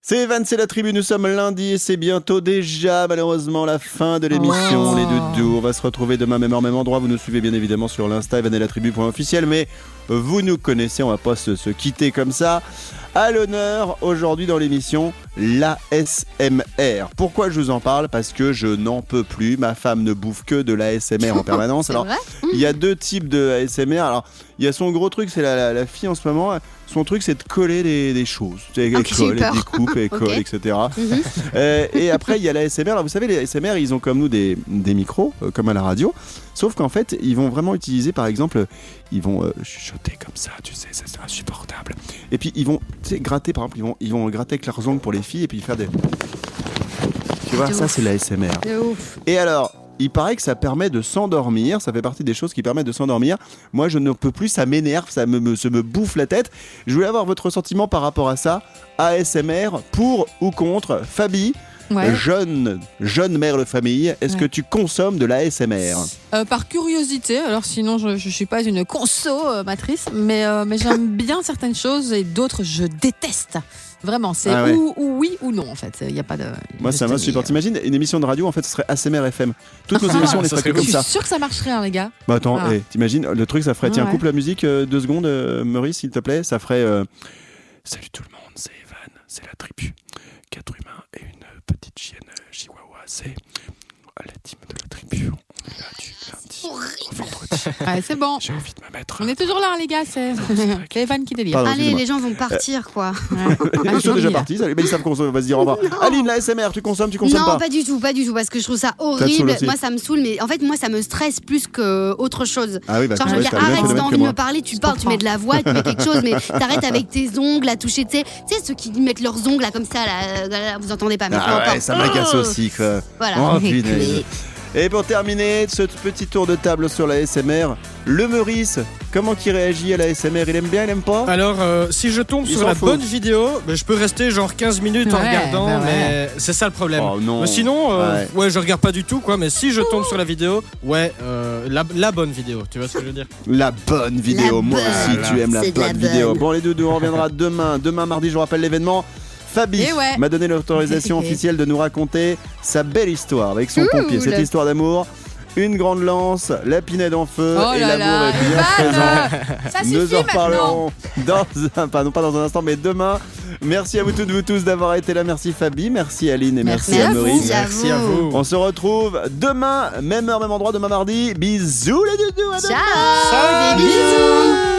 C'est Evan, c'est la tribu, nous sommes lundi et c'est bientôt déjà malheureusement la fin de l'émission les doudous. On va se retrouver demain même heure, même endroit. Vous nous suivez bien évidemment sur l'Insta Evan et la tribu.officiel, mais vous nous connaissez, on va pas se quitter comme ça. À l'honneur aujourd'hui dans l'émission, l'ASMR. Pourquoi je vous en parle ? Parce que je n'en peux plus. Ma femme ne bouffe que de l'ASMR en permanence. Alors, il y a deux types de ASMR. Alors, il y a son gros truc, c'est la fille en ce moment. Son truc, c'est de coller des choses. Elle colle, elle découpe, elle colle, etc. Et après, il y a l'ASMR. Alors, vous savez, les ASMR, ils ont comme nous des micros, comme à la radio. Sauf qu'en fait, ils vont vraiment utiliser, par exemple, ils vont chuchoter comme ça, tu sais, c'est insupportable. Et puis, ils vont gratter, par exemple, ils vont gratter avec leurs ongles pour les filles et puis faire des... Tu vois, ça, c'est l'ASMR. Et alors... il paraît que ça permet de s'endormir, ça fait partie des choses qui permettent de s'endormir. Moi, je ne peux plus, ça m'énerve, ça me bouffe la tête. Je voulais avoir votre sentiment par rapport à ça. ASMR, pour ou contre ? Fabi, jeune mère de famille, est-ce que tu consommes de l'ASMR ? Par curiosité, alors sinon je ne suis pas une consommatrice, mais j'aime bien certaines choses et d'autres je déteste. Vraiment, c'est ou oui ou non en fait. Il y a pas de. Moi, ça m'a super. T'imagines une émission de radio en fait, ce serait ASMR FM. Toutes nos émissions, on les ferait comme ça. Je suis sûr que ça marcherait, hein, les gars. Bah attends, t'imagines le truc, ça ferait. Tiens, coupe la musique 2 secondes, Maurice, s'il te plaît. Ça ferait. Salut tout le monde, c'est Evan, c'est la tribu. 4 humains et une petite chienne chihuahua. C'est la team de la tribu. On est là du lundi au vendredi. Ouais, c'est bon. J'ai envie de me mettre. On est toujours là, les gars. C'est Evan qui délire. Pardon, allez, les gens vont partir, quoi. Ils sont déjà partis. Ils savent qu'on va se dire au revoir. Aline, la SMR, tu consommes pas ? Non, pas du tout, parce que je trouve ça horrible. Moi, ça me saoule, mais en fait, moi, ça me stresse plus qu'autre chose. Ah oui, bah, genre, je veux dire, arrête, si t'as envie de me parler, tu parles, tu mets de la voix, tu mets quelque chose, mais t'arrêtes avec tes ongles à toucher, tu sais, ceux qui mettent leurs ongles là comme ça, là, vous entendez pas, mais ça m'agace aussi, quoi. Voilà. Et pour terminer ce petit tour de table sur la ASMR, le Meurice, comment il réagit à la ASMR ? Il aime bien, il aime pas ? Alors, si je tombe sur la bonne vidéo, je peux rester genre 15 minutes en regardant, mais c'est ça le problème. Oh non. Mais sinon, je regarde pas du tout, quoi. Mais si je tombe sur la vidéo, la bonne vidéo, tu vois ce que je veux dire ? La bonne vidéo, moi aussi, tu aimes la bonne vidéo. Bon, les doudous, on reviendra demain mardi, je vous rappelle l'événement. Fabi m'a donné l'autorisation officielle de nous raconter sa belle histoire avec son pompier. Cette histoire d'amour, une grande lance, la pinède en feu et l'amour est bien présent. Nous en reparlerons non pas dans un instant, mais demain. Merci à vous toutes, vous tous d'avoir été là. Merci Fabi, merci Aline et merci à Maurice. Merci à vous. On se retrouve demain, même heure, même endroit, demain mardi. Bisous les doudous. Ciao. Bisous.